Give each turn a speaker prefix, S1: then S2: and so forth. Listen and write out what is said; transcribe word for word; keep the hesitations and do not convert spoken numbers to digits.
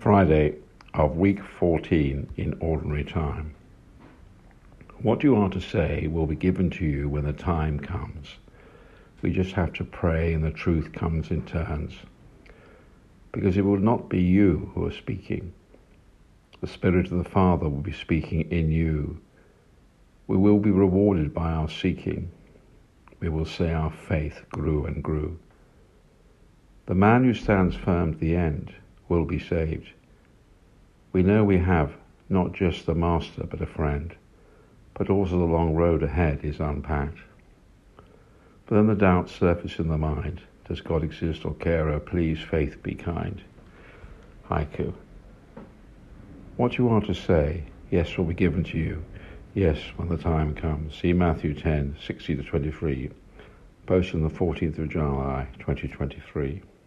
S1: Friday of week fourteen in Ordinary Time. What you are to say will be given to you when the time comes. We just have to pray and the truth comes in turns. Because it will not be you who are speaking. The Spirit of the Father will be speaking in you. We will be rewarded by our seeking. We will say our faith grew and grew. The man who stands firm to the end will be saved. We know we have not just the Master but a friend, but also the long road ahead is unpacked. But then the doubts surface in the mind. Does God exist or care? Oh, please, faith, be kind. Haiku. What you are to say, yes, will be given to you. Yes, when the time comes. See Matthew ten, sixty to twenty-three. Posted on the fourteenth of July, twenty twenty-three.